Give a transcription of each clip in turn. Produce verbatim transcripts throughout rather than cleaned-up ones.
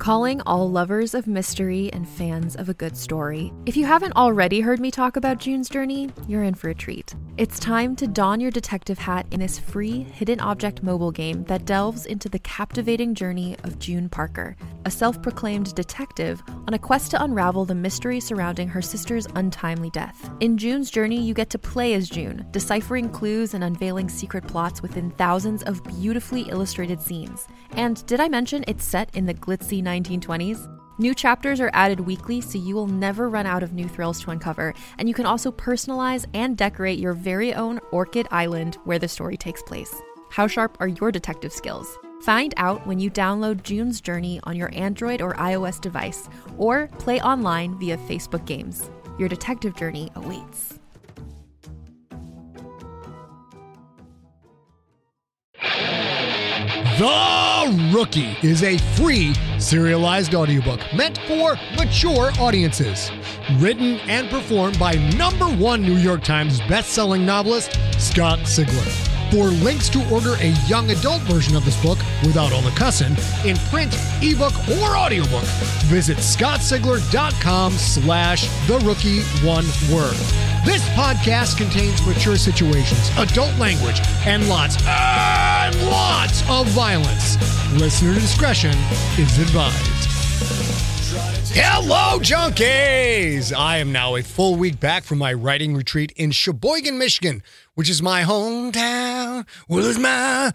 Calling all lovers of mystery and fans of a good story. If you haven't already heard me talk about June's Journey, you're in for a treat. It's time to don your detective hat in this free hidden object mobile game that delves into the captivating journey of June Parker, a self-proclaimed detective on a quest to unravel the mystery surrounding her sister's untimely death. In June's Journey, you get to play as June, deciphering clues and unveiling secret plots within thousands of beautifully illustrated scenes. And did I mention it's set in the glitzy nineteen twenties? New chapters are added weekly, so you will never run out of new thrills to uncover, and you can also personalize and decorate your very own Orchid Island where the story takes place. How sharp are your detective skills? Find out when you download June's Journey on your Android or iOS device, or play online via Facebook Games. Your detective journey awaits. The Rookie is a free serialized audiobook meant for mature audiences. Written and performed by number one New York Times bestselling novelist Scott Sigler. For links to order a young adult version of this book without all the cussing in print, ebook, or audiobook, visit scottsigler.com slash the rookie one word. This podcast contains mature situations, adult language, and lots and lots of violence. Listener discretion is advised. Hello, junkies! I am now a full week back from my writing retreat in Sheboygan, Michigan, which is my hometown. Well, it's my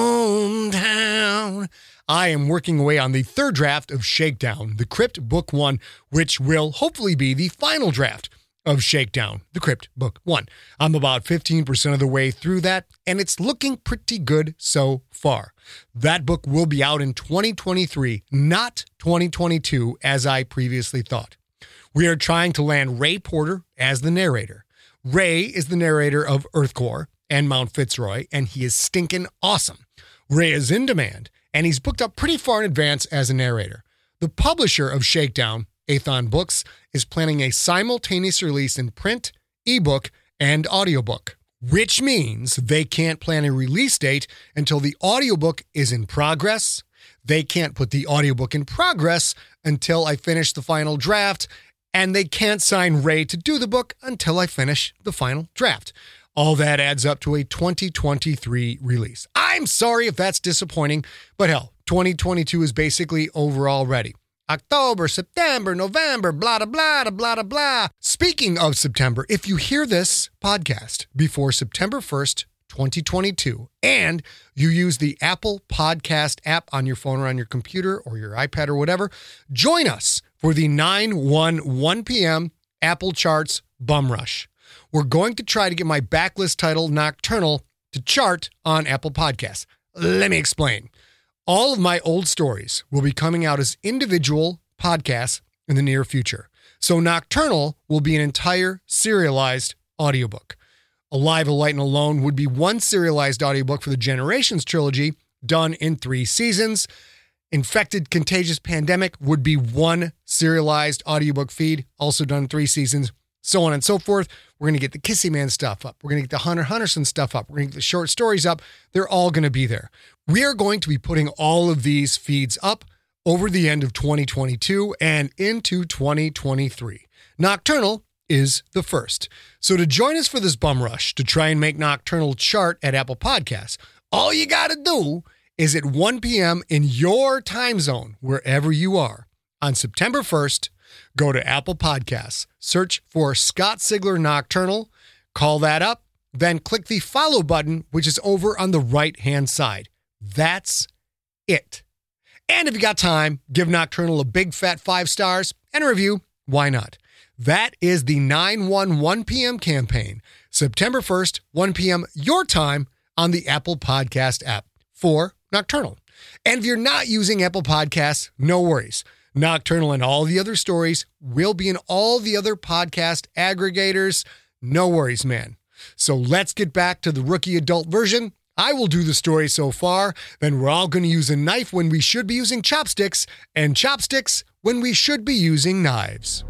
hometown. I am working away on the third draft of Shakedown, the Crypt Book One, which will hopefully be the final draft of Shakedown, the Crypt Book One. I'm about fifteen percent of the way through that, and it's looking pretty good so far. That book will be out in twenty twenty-three, not twenty twenty-two, as I previously thought. We are trying to land Ray Porter as the narrator. Ray is the narrator of Earthcore and Mount Fitzroy, and he is stinking awesome. Ray is in demand, and he's booked up pretty far in advance as a narrator. The publisher of Shakedown, Athon Books, is planning a simultaneous release in print, ebook, and audiobook, which means they can't plan a release date until the audiobook is in progress. They can't put the audiobook in progress until I finish the final draft, and they can't sign Ray to do the book until I finish the final draft. All that adds up to a twenty twenty-three release. I'm sorry if that's disappointing, but hell, twenty twenty-two is basically over already. October, September, November, blah, blah, blah, blah, blah, blah. Speaking of September, if you hear this podcast before September first, twenty twenty-two, and you use the Apple Podcast app on your phone or on your computer or your iPad or whatever, join us for the nine one one p.m. Apple Charts Bum Rush. We're going to try to get my backlist title, Nocturnal, to chart on Apple Podcasts. Let me explain. All of my old stories will be coming out as individual podcasts in the near future. So Nocturnal will be an entire serialized audiobook. Alive, A Light, and Alone would be one serialized audiobook for the Generations trilogy, done in three seasons. Infected, Contagious, Pandemic would be one serialized audiobook feed, also done in three seasons, so on and so forth. We're going to get the Kissy Man stuff up. We're going to get the Hunter Hunterson stuff up. We're going to get the short stories up. They're all going to be there. We are going to be putting all of these feeds up over the end of twenty twenty-two and into twenty twenty-three. Nocturnal is the first. So to join us for this bum rush to try and make Nocturnal chart at Apple Podcasts, all you got to do is at one p.m. in your time zone, wherever you are, on September first, go to Apple Podcasts, search for Scott Sigler Nocturnal, call that up, then click the follow button, which is over on the right-hand side. That's it. And if you got time, give Nocturnal a big fat five stars and a review. Why not? That is the nine one one p.m. campaign, September first, one p.m. your time on the Apple Podcast app for Nocturnal. And if you're not using Apple Podcasts, no worries. Nocturnal and all the other stories will be in all the other podcast aggregators. No worries, man. So let's get back to the rookie adult version. I will do the story so far, then we're all going to use a knife when we should be using chopsticks, and chopsticks when we should be using knives.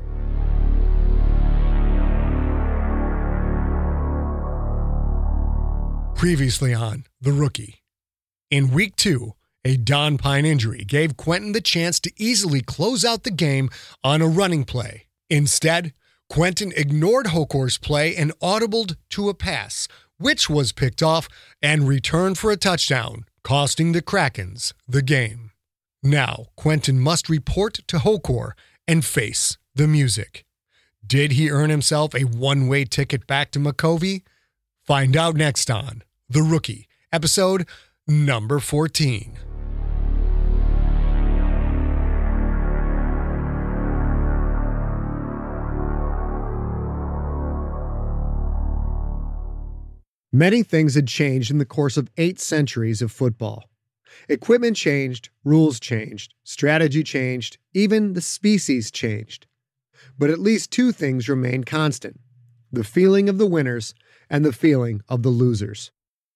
Previously on The Rookie. In week two, A Don Pine injury gave Quentin the chance to easily close out the game on a running play. Instead, Quentin ignored Hokor's play and audibled to a pass, which was picked off and returned for a touchdown, costing the Krakens the game. Now, Quentin must report to Hokor and face the music. Did he earn himself a one-way ticket back to Makovey? Find out next on The Rookie, episode number fourteen. Many things had changed in the course of eight centuries of football. Equipment changed, rules changed, strategy changed, even the species changed. But at least two things remained constant: the feeling of the winners and the feeling of the losers.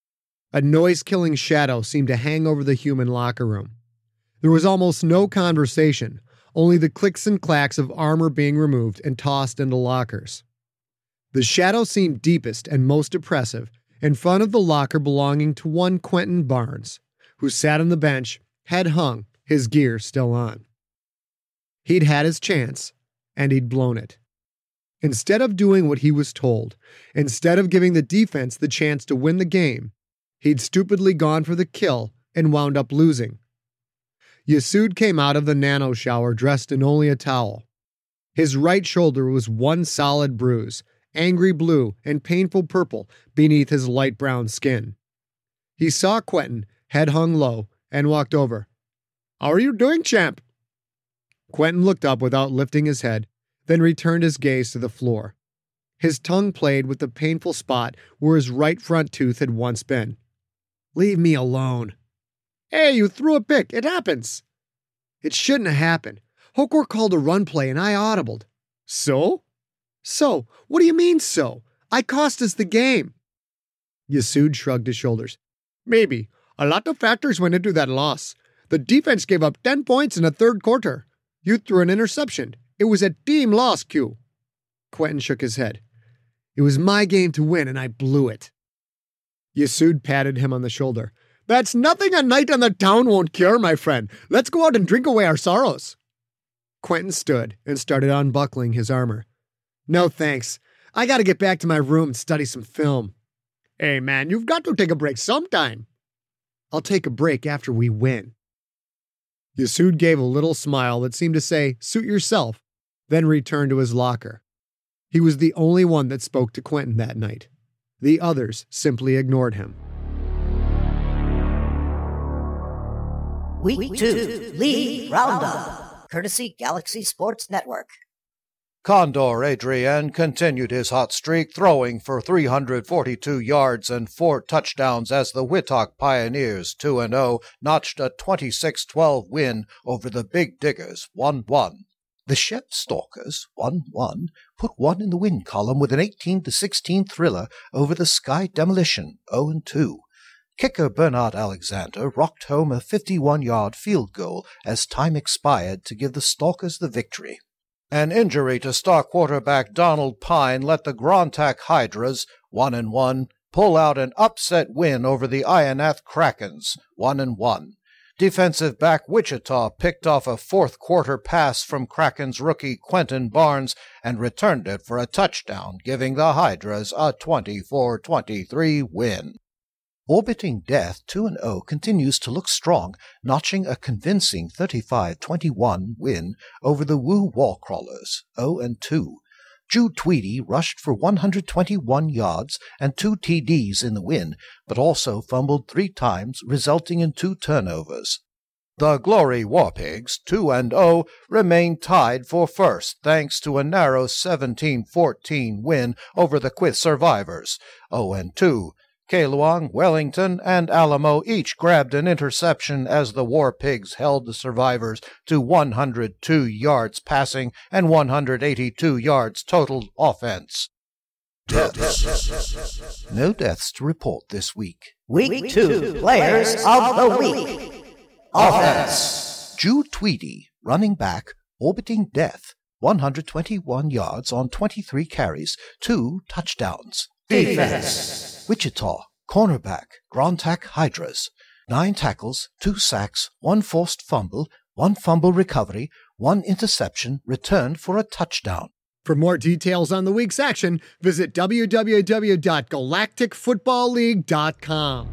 A noise-killing shadow seemed to hang over the human locker room. There was almost no conversation, only the clicks and clacks of armor being removed and tossed into lockers. The shadow seemed deepest and most oppressive in front of the locker belonging to one Quentin Barnes, who sat on the bench, head hung, his gear still on. He'd had his chance, and he'd blown it. Instead of doing what he was told, instead of giving the defense the chance to win the game, he'd stupidly gone for the kill and wound up losing. Yasud came out of the nano shower dressed in only a towel. His right shoulder was one solid bruise, angry blue and painful purple beneath his light brown skin. He saw Quentin, head hung low, and walked over. "How are you doing, champ?" Quentin looked up without lifting his head, then returned his gaze to the floor. His tongue played with the painful spot where his right front tooth had once been. "Leave me alone." "Hey, you threw a pick. It happens." "It shouldn't have happened. Hokor called a run play and I audibled." "So?" "So? What do you mean, so? I cost us the game." Yasud shrugged his shoulders. "Maybe. A lot of factors went into that loss. The defense gave up ten points in the third quarter. You threw an interception. It was a team loss, Q." Quentin shook his head. "It was my game to win, and I blew it." Yasud patted him on the shoulder. "That's nothing a night on the town won't cure, my friend. Let's go out and drink away our sorrows." Quentin stood and started unbuckling his armor. "No thanks. I gotta get back to my room and study some film." "Hey man, you've got to take a break sometime." "I'll take a break after we win." Yasud gave a little smile that seemed to say, "Suit yourself," then returned to his locker. He was the only one that spoke to Quentin that night. The others simply ignored him. Week two, League Roundup, courtesy Galaxy Sports Network. Condor Adrian continued his hot streak, throwing for three hundred forty-two yards and four touchdowns as the Whittock Pioneers, two and oh, notched a twenty-six twelve win over the Big Diggers, one one. The Shep Stalkers, one one, put one in the win column with an eighteen to sixteen thriller over the Sky Demolition, oh and two. Kicker Bernard Alexander rocked home a fifty-one-yard field goal as time expired to give the Stalkers the victory. An injury to star quarterback Donald Pine let the Grontack Hydras, one and one, pull out an upset win over the Ionath Krakens, one and one. Defensive back Wichita picked off a fourth-quarter pass from Krakens rookie Quentin Barnes and returned it for a touchdown, giving the Hydras a twenty-four twenty-three win. Orbiting Death, two and oh, continues to look strong, notching a convincing thirty-five twenty-one win over the Woo Wallcrawlers, oh and two. Jude Tweedy rushed for one hundred twenty-one yards and two T Ds in the win, but also fumbled three times, resulting in two turnovers. The Glory Warpigs, two and oh, remain tied for first thanks to a narrow seventeen fourteen win over the Quith Survivors, oh and two. Kaluang, Wellington, and Alamo each grabbed an interception as the War Pigs held the Survivors to one hundred two yards passing and one hundred eighty-two yards total offense. Deaths. No deaths to report this week. Week, week two, two, Players of the Week. Offense. Jude Tweedy, running back, orbiting death, one hundred twenty-one yards on twenty-three carries, two touchdowns. Defense. Wichita, cornerback, Grontack Hydras. nine tackles, two sacks, one forced fumble, one fumble recovery, one interception, returned for a touchdown. For more details on the week's action, visit w w w dot galactic football league dot com.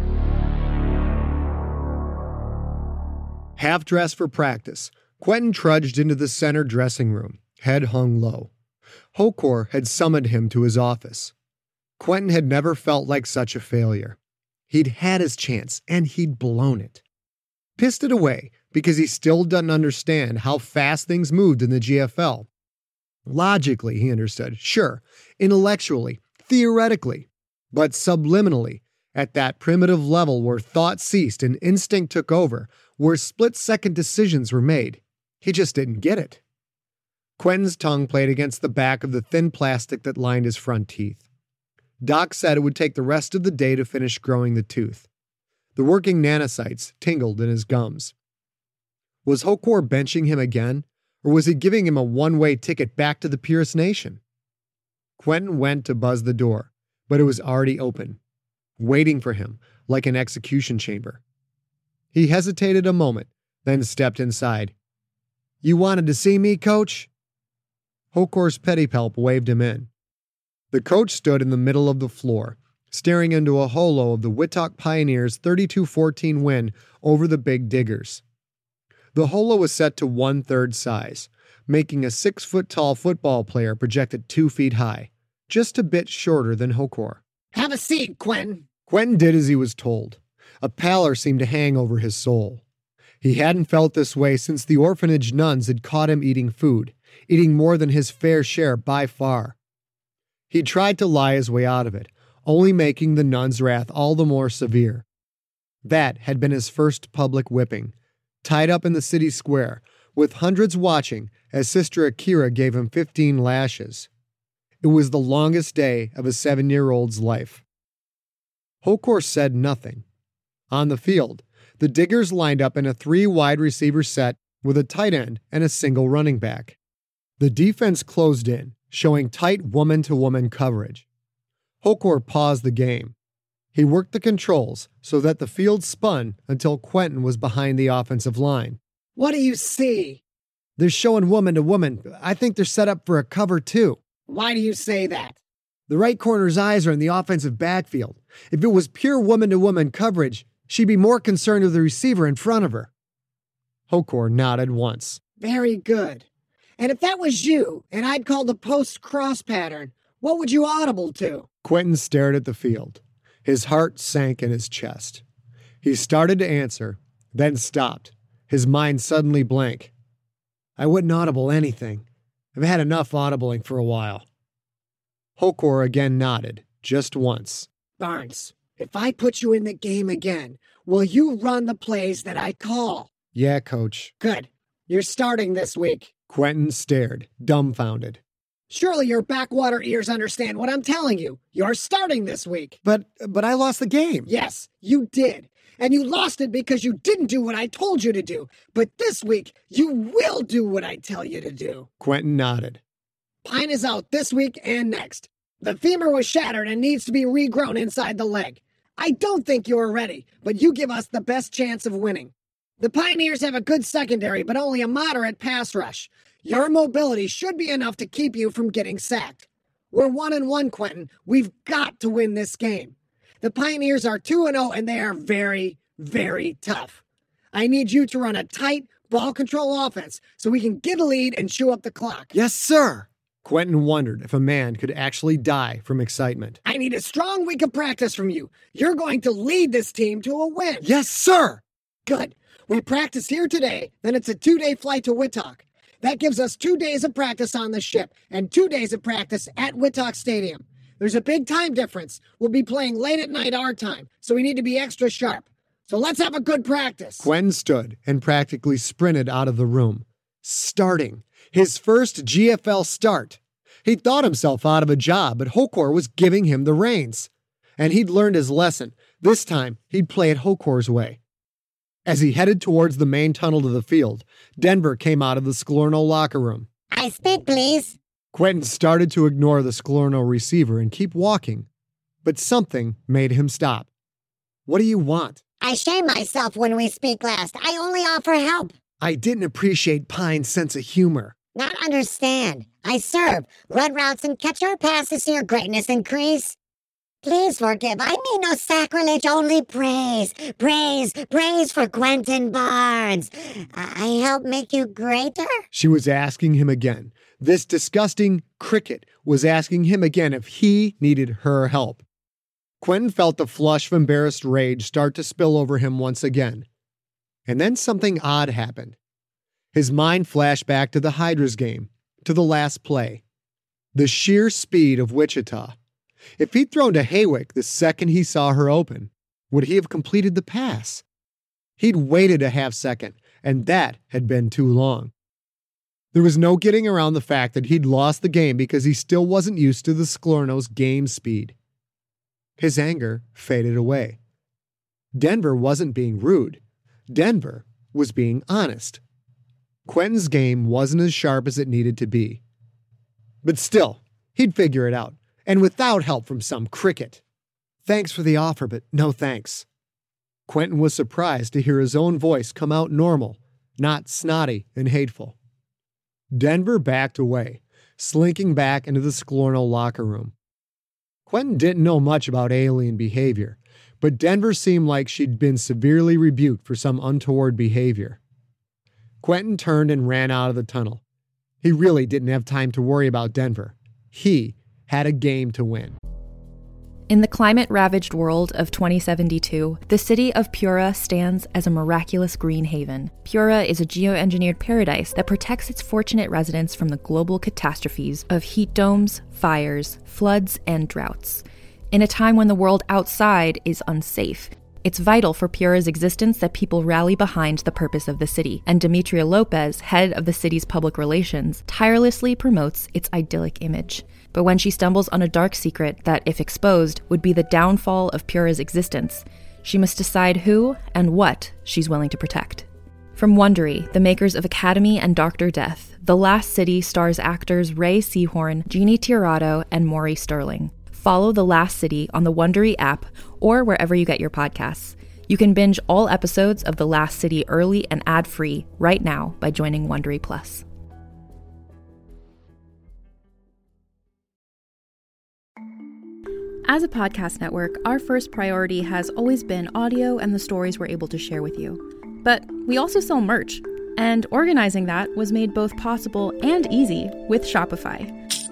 Half dressed for practice, Quentin trudged into the center dressing room, head hung low. Hokor had summoned him to his office. Quentin had never felt like such a failure. He'd had his chance, and he'd blown it. Pissed it away because he still doesn't understand how fast things moved in the G F L. Logically, he understood, sure, intellectually, theoretically, but subliminally, at that primitive level where thought ceased and instinct took over, where split-second decisions were made, he just didn't get it. Quentin's tongue played against the back of the thin plastic that lined his front teeth. Doc said it would take the rest of the day to finish growing the tooth. The working nanocytes tingled in his gums. Was Hokor benching him again? Or was he giving him a one-way ticket back to the Pierce Nation? Quentin went to buzz the door, but it was already open, waiting for him like an execution chamber. He hesitated a moment, then stepped inside. "You wanted to see me, Coach?" Hokor's pedipalp waved him in. The coach stood in the middle of the floor, staring into a holo of the Wittok Pioneers' thirty-two fourteen win over the Big Diggers. The holo was set to one-third size, making a six-foot-tall football player projected two feet high, just a bit shorter than Hokor. "Have a seat, Quentin." Quentin did as he was told. A pallor seemed to hang over his soul. He hadn't felt this way since the orphanage nuns had caught him eating food, eating more than his fair share by far. He tried to lie his way out of it, only making the nuns' wrath all the more severe. That had been his first public whipping, tied up in the city square, with hundreds watching as Sister Akira gave him fifteen lashes. It was the longest day of a seven-year-old's life. Hokor said nothing. On the field, the Diggers lined up in a three-wide receiver set with a tight end and a single running back. The defense closed in, showing tight woman-to-woman coverage. Hokor paused the game. He worked the controls so that the field spun until Quentin was behind the offensive line. "What do you see?" "They're showing woman-to-woman. I think they're set up for a cover, too." "Why do you say that?" "The right corner's eyes are in the offensive backfield. If it was pure woman-to-woman coverage, she'd be more concerned with the receiver in front of her." Hokor nodded once. "Very good. And if that was you, and I'd called the post-cross pattern, what would you audible to?" Quentin stared at the field. His heart sank in his chest. He started to answer, then stopped, his mind suddenly blank. "I wouldn't audible anything. I've had enough audibling for a while." Hokor again nodded, just once. "Barnes, if I put you in the game again, will you run the plays that I call?" "Yeah, Coach." "Good. You're starting this week." Quentin stared, dumbfounded. "Surely your backwater ears understand what I'm telling you. You're starting this week." But, but I lost the game." "Yes, you did. And you lost it because you didn't do what I told you to do. But this week, you will do what I tell you to do." Quentin nodded. "Pine is out this week and next. The femur was shattered and needs to be regrown inside the leg. I don't think you're ready, but you give us the best chance of winning. The Pioneers have a good secondary, but only a moderate pass rush. Your mobility should be enough to keep you from getting sacked. We're one and one, Quentin. We've got to win this game. The Pioneers are two and oh, and they are very, very tough. I need you to run a tight, ball control offense so we can get a lead and chew up the clock." "Yes, sir." Quentin wondered if a man could actually die from excitement. "I need a strong week of practice from you. You're going to lead this team to a win." "Yes, sir." "Good. We practice here today, then it's a two-day flight to Wittok. That gives us two days of practice on the ship and two days of practice at Wittok Stadium. There's a big time difference. We'll be playing late at night our time, so we need to be extra sharp. So let's have a good practice." Quentin stood and practically sprinted out of the room. Starting. His first G F L start. He'd thought himself out of a job, but Hokor was giving him the reins. And he'd learned his lesson. This time, he'd play it Hokor's way. As he headed towards the main tunnel to the field, Denver came out of the Salerno locker room. "I speak, please." Quentin started to ignore the Salerno receiver and keep walking, but something made him stop. "What do you want?" I shame myself when we speak last. I only offer help. I didn't appreciate Pine's sense of humor. Not understand. I serve, run routes, and catch our passes to your greatness increase. Please forgive. I mean no sacrilege, only praise. Praise, praise for Quentin Barnes. I help make you greater? She was asking him again. This disgusting cricket was asking him again if he needed her help. Quentin felt the flush of embarrassed rage start to spill over him once again. And then something odd happened. His mind flashed back to the Hydras game, to the last play. The sheer speed of Wichita. If he'd thrown to Haywick the second he saw her open, would he have completed the pass? He'd waited a half second, and that had been too long. There was no getting around the fact that he'd lost the game because he still wasn't used to the Salerno's game speed. His anger faded away. Denver wasn't being rude. Denver was being honest. Quentin's game wasn't as sharp as it needed to be. But still, he'd figure it out, and without help from some cricket. Thanks for the offer, but no thanks. Quentin was surprised to hear his own voice come out normal, not snotty and hateful. Denver backed away, slinking back into the Salerno locker room. Quentin didn't know much about alien behavior, but Denver seemed like she'd been severely rebuked for some untoward behavior. Quentin turned and ran out of the tunnel. He really didn't have time to worry about Denver. He had a game to win. In the climate-ravaged world of twenty seventy-two, the city of Piura stands as a miraculous green haven. Piura is a geoengineered paradise that protects its fortunate residents from the global catastrophes of heat domes, fires, floods, and droughts. In a time when the world outside is unsafe, it's vital for Piura's existence that people rally behind the purpose of the city, and Demetria Lopez, head of the city's public relations, tirelessly promotes its idyllic image. But when she stumbles on a dark secret that, if exposed, would be the downfall of Piura's existence, she must decide who and what she's willing to protect. From Wondery, the makers of Academy and Doctor Death, The Last City stars actors Ray Seahorn, Jeannie Tirado, and Maury Sterling. Follow The Last City on the Wondery app or wherever you get your podcasts. You can binge all episodes of The Last City early and ad-free right now by joining Wondery Plus. As a podcast network, our first priority has always been audio and the stories we're able to share with you. But we also sell merch, and organizing that was made both possible and easy with Shopify.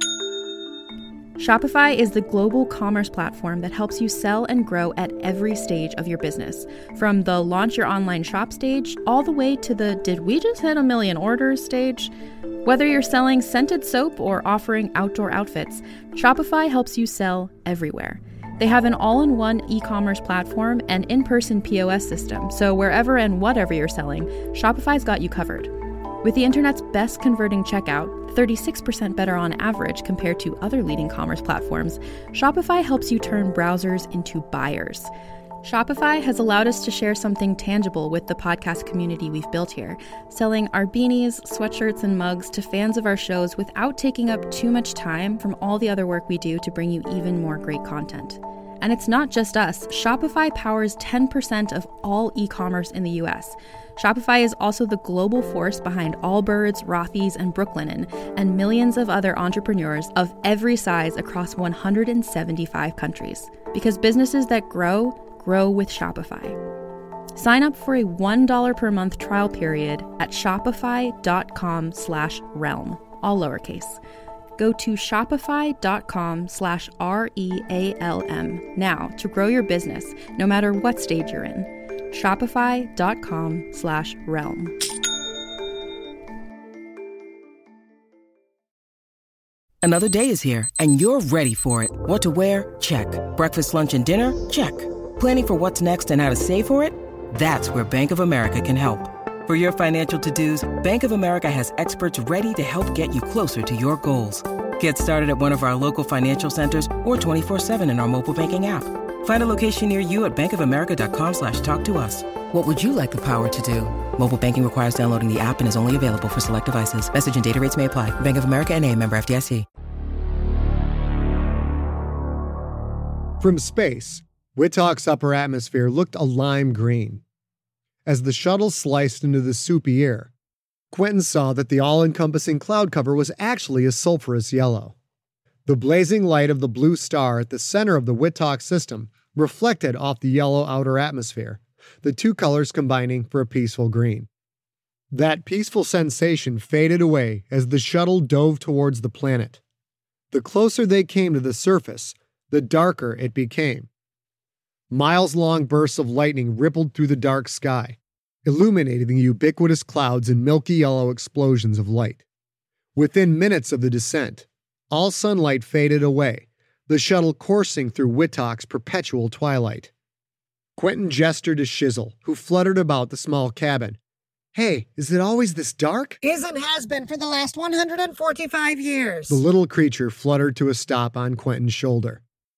Shopify is the global commerce platform that helps you sell and grow at every stage of your business, from the launch your online shop stage all the way to the did we just hit a million orders stage. Whether you're selling scented soap or offering outdoor outfits, Shopify helps you sell everywhere. They have an all-in-one e-commerce platform and in-person P O S system, so wherever and whatever you're selling, Shopify's got you covered. With the internet's best converting checkout, thirty-six percent better on average compared to other leading commerce platforms, Shopify helps you turn browsers into buyers. Shopify has allowed us to share something tangible with the podcast community we've built here, selling our beanies, sweatshirts, and mugs to fans of our shows without taking up too much time from all the other work we do to bring you even more great content. And it's not just us. Shopify powers ten percent of all e-commerce in the U S. Shopify is also the global force behind Allbirds, Rothy's, and Brooklinen, and millions of other entrepreneurs of every size across one hundred seventy-five countries. Because businesses that grow, grow with Shopify. Sign up for a one dollar per month trial period at shopify.com slash realm, all lowercase. Go to shopify.com slash R-E-A-L-M now to grow your business, no matter what stage you're in. Shopify.com slash realm. Another day is here, and you're ready for it. What to wear? Check. Breakfast, lunch, and dinner? Check. Planning for what's next and how to save for it? That's where Bank of America can help. For your financial to-dos, Bank of America has experts ready to help get you closer to your goals. Get started at one of our local financial centers or twenty-four seven in our mobile banking app. Find a location near you at bankofamerica.com slash talk to us. What would you like the power to do? Mobile banking requires downloading the app and is only available for select devices. Message and data rates may apply. Bank of America N A, member F D I C. From space, Wittock's upper atmosphere looked a lime green. As the shuttle sliced into the soupy air, Quentin saw that the all-encompassing cloud cover was actually a sulfurous yellow. The blazing light of the blue star at the center of the Wittock system reflected off the yellow outer atmosphere, the two colors combining for a peaceful green. That peaceful sensation faded away as the shuttle dove towards the planet. The closer they came to the surface, the darker it became. Miles-long bursts of lightning rippled through the dark sky, illuminating the ubiquitous clouds in milky yellow explosions of light. Within minutes of the descent, all sunlight faded away, the shuttle coursing through Wittock's perpetual twilight. Quentin gestured to Shizzle, who fluttered about the small cabin. "Hey, is it always this dark?" Is and has been for the last one hundred forty-five years. The little creature fluttered to a stop on Quentin's shoulder.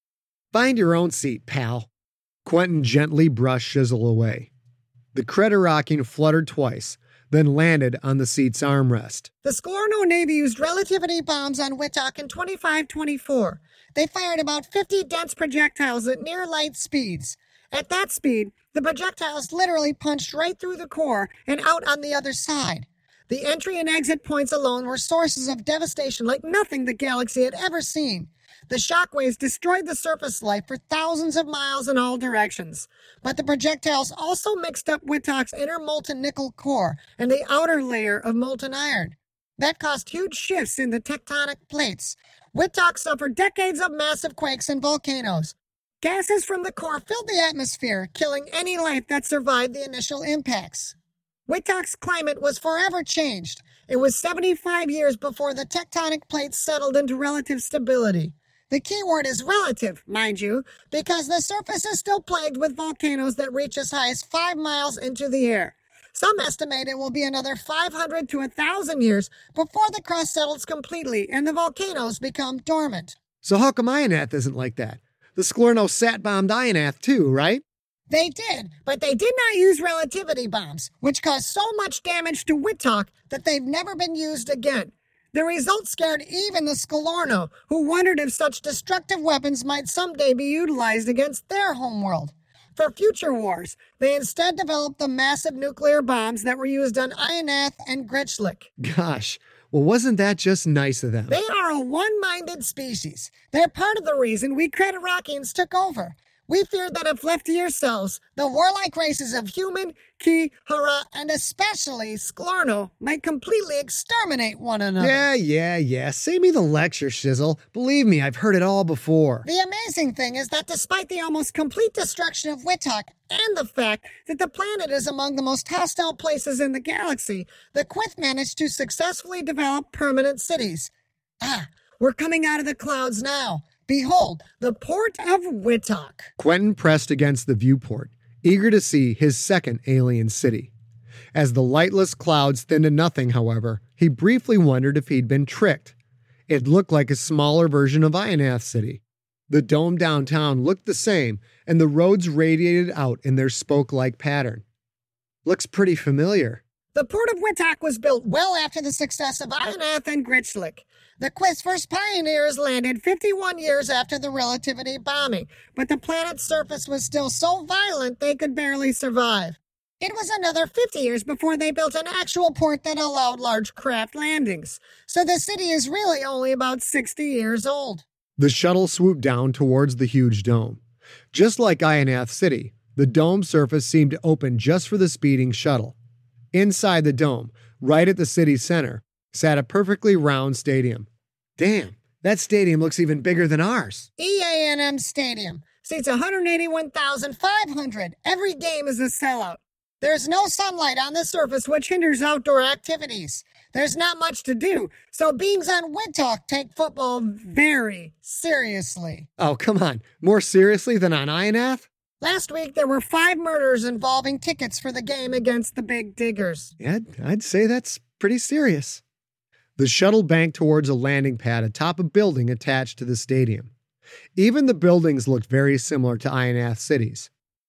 "Find your own seat, pal." Quentin gently brushed Shizzle away. The Creterakian fluttered twice, then landed on the seat's armrest. The Sklarno Navy used relativity bombs on Wittock in twenty-five twenty-four. They fired about fifty dense projectiles at near light speeds. At that speed, the projectiles literally punched right through the core and out on the other side. The entry and exit points alone were sources of devastation like nothing the galaxy had ever seen. The shockwaves destroyed the surface life for thousands of miles in all directions. But the projectiles also mixed up Wittock's inner molten nickel core and the outer layer of molten iron. That caused huge shifts in the tectonic plates. Wittock suffered decades of massive quakes and volcanoes. Gases from the core filled the atmosphere, killing any life that survived the initial impacts. Wittock's climate was forever changed. It was seventy-five years before the tectonic plates settled into relative stability. The key word is relative, mind you, because the surface is still plagued with volcanoes that reach as high as five miles into the air. Some estimate it will be another five hundred to one thousand years before the crust settles completely and the volcanoes become dormant. So how come Ionath isn't like that? The Sklarno sat-bombed Ionath too, right? They did, but they did not use relativity bombs, which caused so much damage to Wittock that they've never been used again. The result scared even the Sklarno, who wondered if such destructive weapons might someday be utilized against their homeworld. For future wars, they instead developed the massive nuclear bombs that were used on Ionath and Gritchlick. Gosh, well, wasn't that just nice of them? They are a one-minded species. They're part of the reason we Creterakians took over. We feared that if left to yourselves, the warlike races of human, Ki, Hara, and especially Sklarno might completely exterminate one another. Yeah, yeah, yeah. Save me the lecture, Shizzle. Believe me, I've heard it all before. The amazing thing is that despite the almost complete destruction of Wittock and the fact that the planet is among the most hostile places in the galaxy, the Quyth managed to successfully develop permanent cities. Ah, we're coming out of the clouds now. Behold, the port of Wittock. Quentin pressed against the viewport, eager to see his second alien city. As the lightless clouds thinned to nothing, however, he briefly wondered if he'd been tricked. It looked like a smaller version of Ionath City. The dome downtown looked the same, and the roads radiated out in their spoke-like pattern. Looks pretty familiar. The port of Wittock was built well after the success of Ionath and Gritchlick. The Quyth's first pioneers landed fifty-one years after the relativity bombing, but the planet's surface was still so violent they could barely survive. It was another fifty years before they built an actual port that allowed large craft landings, so the city is really only about sixty years old. The shuttle swooped down towards the huge dome. Just like Ionath City, the dome surface seemed to open just for the speeding shuttle. Inside the dome, right at the city's center, sat a perfectly round stadium. Damn, that stadium looks even bigger than ours. E A N M Stadium seats one hundred eighty-one thousand five hundred. Every game is a sellout. There's no sunlight on the surface, which hinders outdoor activities. There's not much to do, so beings on Wittock take football very seriously. Oh, come on. More seriously than on Ionath? Last week, there were five murders involving tickets for the game against the Big Diggers. Yeah, I'd say that's pretty serious. The shuttle banked towards a landing pad atop a building attached to the stadium. Even the buildings looked very similar to Ionath City's.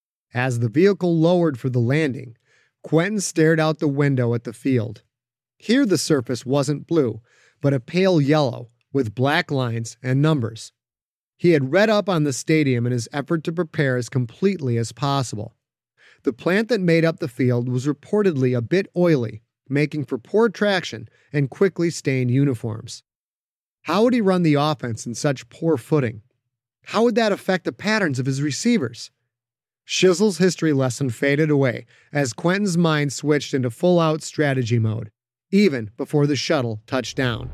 As the vehicle lowered for the landing, Quentin stared out the window at the field. Here the surface wasn't blue, but a pale yellow with black lines and numbers. He had read up on the stadium in his effort to prepare as completely as possible. The plant that made up the field was reportedly a bit oily, making for poor traction and quickly stained uniforms. How would he run the offense in such poor footing? How would that affect the patterns of his receivers? Shizzle's history lesson faded away as Quentin's mind switched into full-out strategy mode, even before the shuttle touched down.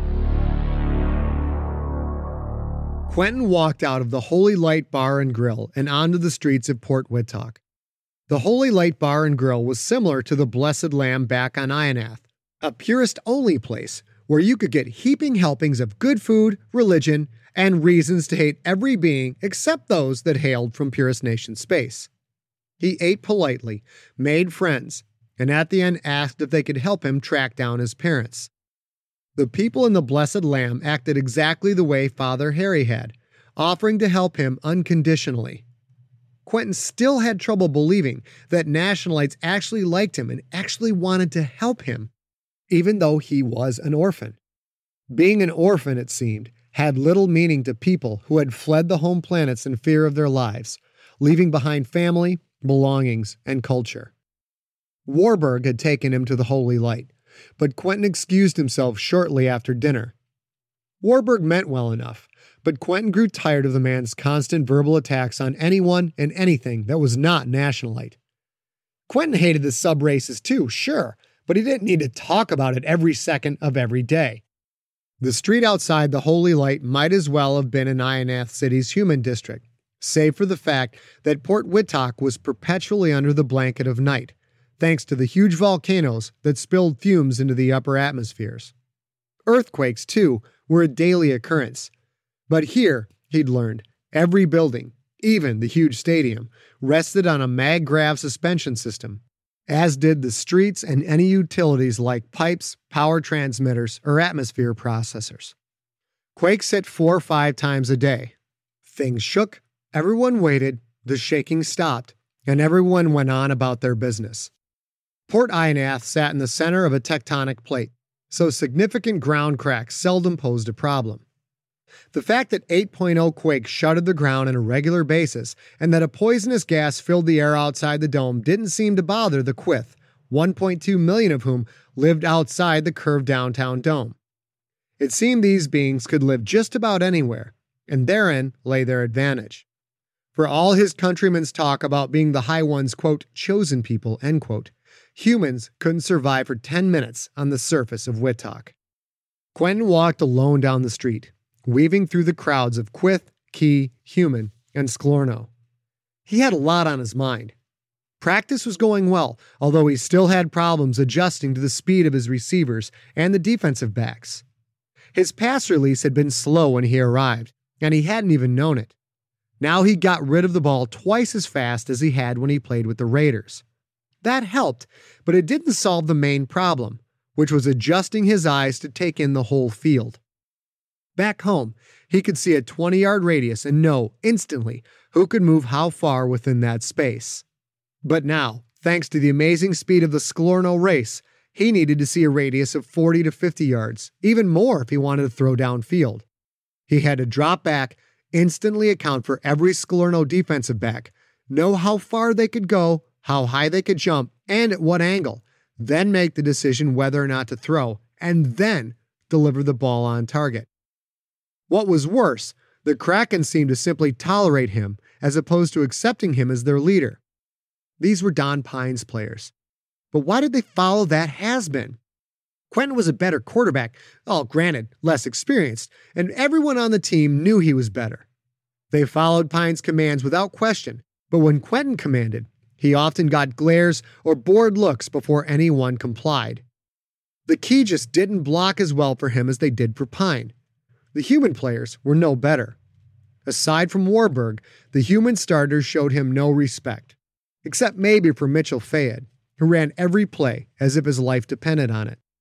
Quentin walked out of the Holy Light Bar and Grill and onto the streets of Port Whittock. The Holy Light Bar and Grill was similar to the Blessed Lamb back on Ionath, a purist-only place where you could get heaping helpings of good food, religion, and reasons to hate every being except those that hailed from Purist Nation space. He ate politely, made friends, and at the end asked if they could help him track down his parents. The people in the Blessed Lamb acted exactly the way Father Harry had, offering to help him unconditionally. Quentin still had trouble believing that Nationalites actually liked him and actually wanted to help him, even though he was an orphan. Being an orphan, it seemed, had little meaning to people who had fled the home planets in fear of their lives, leaving behind family, belongings, and culture. Warburg had taken him to the Holy Light, but Quentin excused himself shortly after dinner. Warburg meant well enough, but Quentin grew tired of the man's constant verbal attacks on anyone and anything that was not Nationalite. Quentin hated the sub-races too, sure, but he didn't need to talk about it every second of every day. The street outside the Holy Light might as well have been in Ionath City's human district, save for the fact that Port Whittock was perpetually under the blanket of night, thanks to the huge volcanoes that spilled fumes into the upper atmospheres. Earthquakes, too, were a daily occurrence. But here, he'd learned, every building, even the huge stadium, rested on a mag-grav suspension system, as did the streets and any utilities like pipes, power transmitters, or atmosphere processors. Quakes hit four or five times a day. Things shook, everyone waited, the shaking stopped, and everyone went on about their business. Port Ionath sat in the center of a tectonic plate, so significant ground cracks seldom posed a problem. The fact that eight point oh quakes shuttered the ground on a regular basis and that a poisonous gas filled the air outside the dome didn't seem to bother the Quyth, one point two million of whom lived outside the curved downtown dome. It seemed these beings could live just about anywhere, and therein lay their advantage. For all his countrymen's talk about being the High One's, quote, chosen people, end quote, humans couldn't survive for ten minutes on the surface of Whittock. Quentin walked alone down the street, weaving through the crowds of Quyth, Key, Human, and Sklorno. He had a lot on his mind. Practice was going well, although he still had problems adjusting to the speed of his receivers and the defensive backs. His pass release had been slow when he arrived, and he hadn't even known it. Now he got rid of the ball twice as fast as he had when he played with the Raiders. That helped, but it didn't solve the main problem, which was adjusting his eyes to take in the whole field. Back home, he could see a twenty-yard radius and know instantly who could move how far within that space. But now, thanks to the amazing speed of the Sklorno race, he needed to see a radius of forty to fifty yards, even more if he wanted to throw downfield. He had to drop back, instantly account for every Sklorno defensive back, know how far they could go, how high they could jump, and at what angle, then make the decision whether or not to throw, and then deliver the ball on target. What was worse, the Kraken seemed to simply tolerate him as opposed to accepting him as their leader. These were Don Pine's players. But why did they follow that has-been? Quentin was a better quarterback, all granted, less experienced, and everyone on the team knew he was better. They followed Pine's commands without question, but when Quentin commanded, he often got glares or bored looks before anyone complied. The Key just didn't block as well for him as they did for Pine. The Human players were no better. Aside from Warburg, the Human starters showed him no respect, except maybe for Mitchell Fayed, who ran every play as if his life depended on it.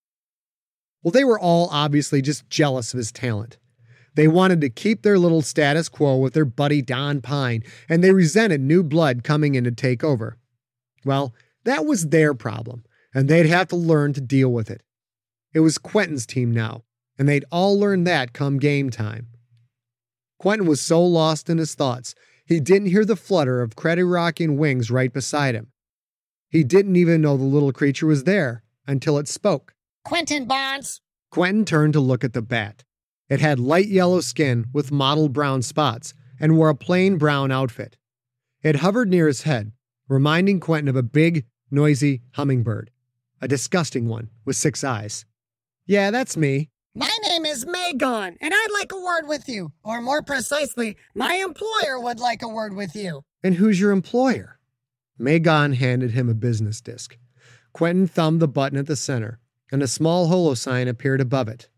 Well, they were all obviously just jealous of his talent. They wanted to keep their little status quo with their buddy Don Pine, and they resented new blood coming in to take over. Well, that was their problem, and they'd have to learn to deal with it. It was Quentin's team now, and they'd all learn that come game time. Quentin was so lost in his thoughts, he didn't hear the flutter of credit-rocking wings right beside him. He didn't even know the little creature was there until it spoke. Quentin Barnes. Quentin turned to look at the bat. It had light yellow skin with mottled brown spots and wore a plain brown outfit. It hovered near his head, reminding Quentin of a big, noisy hummingbird. A disgusting one with six eyes. Yeah, that's me. My name is Magon, and I'd like a word with you. Or more precisely, my employer would like a word with you. And who's your employer? Magon handed him a business disc. Quentin thumbed the button at the center, and a small holo sign appeared above it.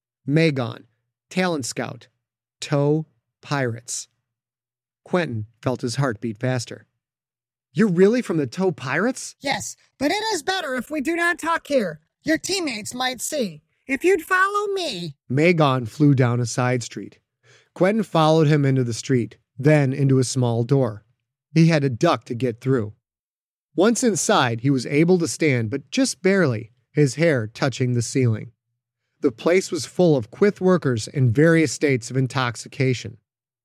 Magon, Talent Scout, Tow Pirates. Quentin felt his heart beat faster. You're really from the Tow Pirates? Yes, but it is better if we do not talk here. Your teammates might see. If you'd follow me... Magon flew down a side street. Quentin followed him into the street, then into a small door. He had to duck to get through. Once inside, he was able to stand, but just barely, his hair touching the ceiling. The place was full of Quyth workers in various states of intoxication.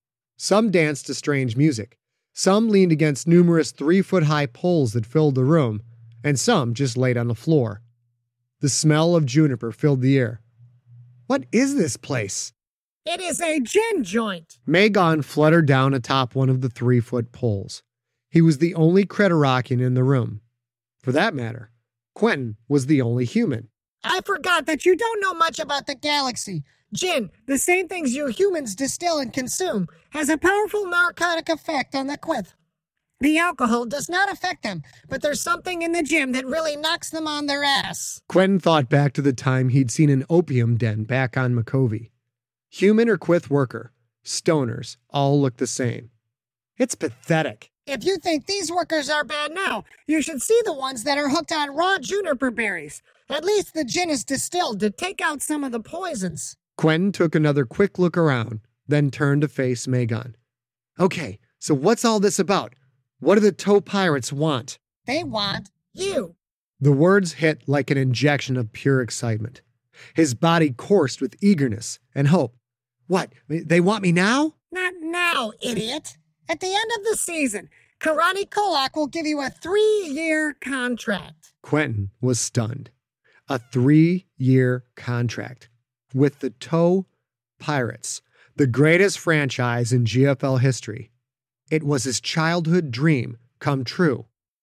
Some danced to strange music. Some leaned against numerous three-foot-high poles that filled the room, and some just laid on the floor. The smell of juniper filled the air. What is this place? It is a gin joint. Magon fluttered down atop one of the three-foot poles. He was the only Creterakian in the room. For that matter, Quentin was the only human. I forgot that you don't know much about the galaxy. Gin, the same things you humans distill and consume, has a powerful narcotic effect on the Quyth. The alcohol does not affect them, but there's something in the gym that really knocks them on their ass. Quentin thought back to the time he'd seen an opium den back on Makovi. Human or Quyth worker, stoners, all look the same. It's pathetic. If you think these workers are bad now, you should see the ones that are hooked on raw juniper berries. At least the gin is distilled to take out some of the poisons. Quentin took another quick look around, then turned to face Magon. Okay, so what's all this about? What do the Tow Pirates want? They want you. The words hit like an injection of pure excitement. His body coursed with eagerness and hope. What, they want me now? Not now, idiot. At the end of the season, Karani Kolak will give you a three-year contract. Quentin was stunned. A three-year contract. With the Tow Pirates, the greatest franchise in G F L history. It was his childhood dream come true.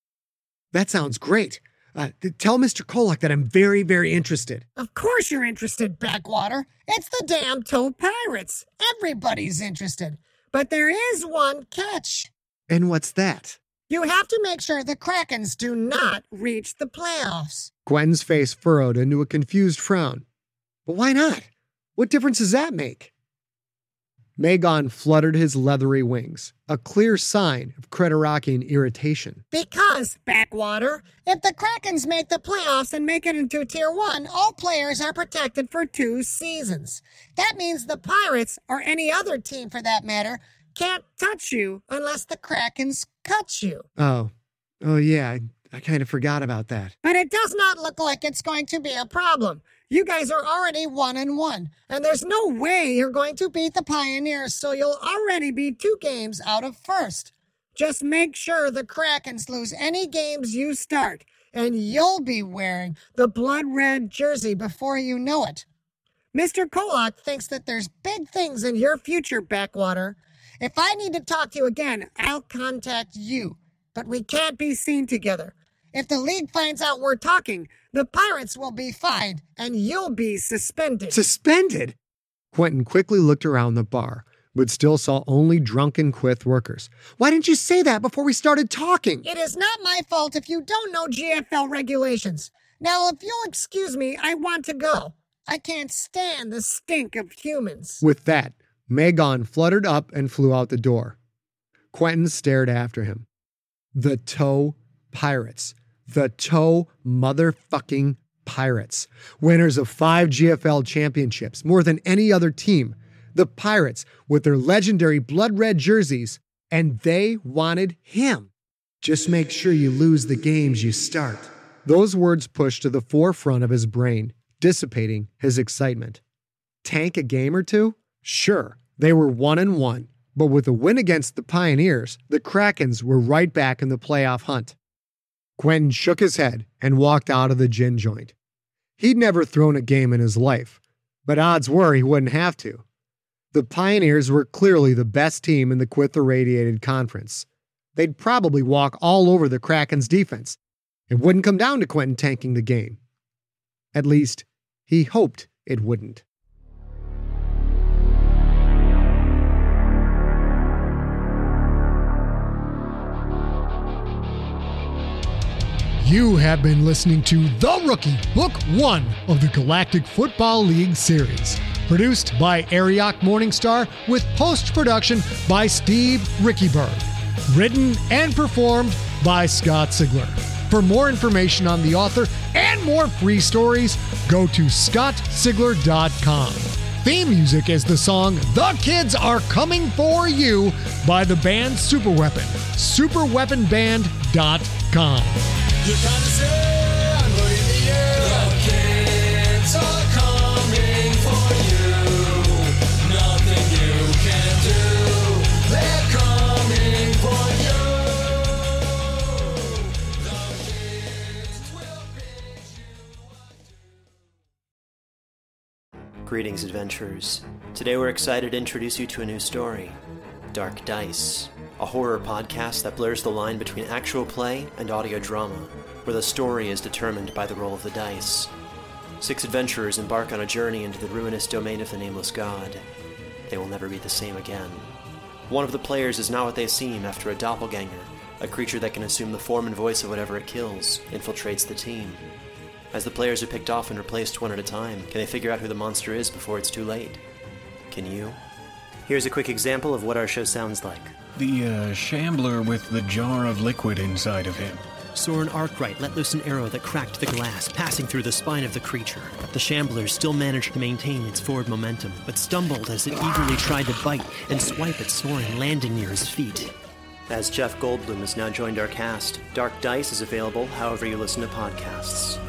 That sounds great. Uh, tell Mister Kolak that I'm very, very interested. Of course you're interested, Backwater. It's the damn Tow Pirates. Everybody's interested. But there is one catch. And what's that? You have to make sure the Krakens do not reach the playoffs. Quentin's face furrowed into a confused frown. But why not? What difference does that make? Magon fluttered his leathery wings, a clear sign of Creterakian irritation. Because, Backwater, if the Krakens make the playoffs and make it into Tier one, all players are protected for two seasons. That means the Pirates, or any other team for that matter, can't touch you unless the Krakens cut you. Oh, oh yeah, I, I kind of forgot about that. But it does not look like it's going to be a problem. You guys are already one and one, and there's no way you're going to beat the Pioneers, so you'll already be two games out of first. Just make sure the Krakens lose any games you start, and you'll be wearing the blood-red jersey before you know it. Mister Kolak thinks that there's big things in your future, Backwater. If I need to talk to you again, I'll contact you, but we can't be seen together. If the league finds out we're talking, the Pirates will be fined, and you'll be suspended. Suspended? Quentin quickly looked around the bar, but still saw only drunken Quyth workers. Why didn't you say that before we started talking? It is not my fault if you don't know G F L regulations. Now, if you'll excuse me, I want to go. I can't stand the stink of humans. With that, Magon fluttered up and flew out the door. Quentin stared after him. The Tow Pirates. The Tow motherfucking Pirates. Winners of five G F L championships, more than any other team. The Pirates with their legendary blood-red jerseys, and they wanted him. Just make sure you lose the games you start. Those words pushed to the forefront of his brain, dissipating his excitement. Tank a game or two? Sure, They were one and one, but with a win against the Pioneers, the Krakens were right back in the playoff hunt. Quentin shook his head and walked out of the gin joint. He'd never thrown a game in his life, but odds were he wouldn't have to. The Pioneers were clearly the best team in the Quith Irradiated Conference. They'd probably walk all over the Kraken's defense. It wouldn't come down to Quentin tanking the game. At least, he hoped it wouldn't. You have been listening to The Rookie, Book One of the Galactic Football League series. Produced by Ariok Morningstar with post-production by Steve Rickyberg. Written and performed by Scott Sigler. For more information on the author and more free stories, go to scott sigler dot com. Theme music is the song The Kids Are Coming For You by the band Superweapon. super weapon band dot com. You kind of say, I'm putting the air. The kids are coming for you. Nothing you can do. They're coming for you. The kids will pitch you. Greetings, adventurers. Today we're excited to introduce you to a new story, Dark Dice, a horror podcast that blurs the line between actual play and audio drama, where the story is determined by the roll of the dice. Six adventurers embark on a journey into the ruinous domain of the Nameless God. They will never be the same again. One of the players is not what they seem after a doppelganger, a creature that can assume the form and voice of whatever it kills, infiltrates the team. As the players are picked off and replaced one at a time, can they figure out who the monster is before it's too late? Can you? Here's a quick example of what our show sounds like. The, uh, shambler with the jar of liquid inside of him. Soren Arkwright let loose an arrow that cracked the glass, passing through the spine of the creature. The shambler still managed to maintain its forward momentum, but stumbled as it eagerly tried to bite and swipe at Soren, landing near his feet. As Jeff Goldblum has now joined our cast, Dark Dice is available however you listen to podcasts.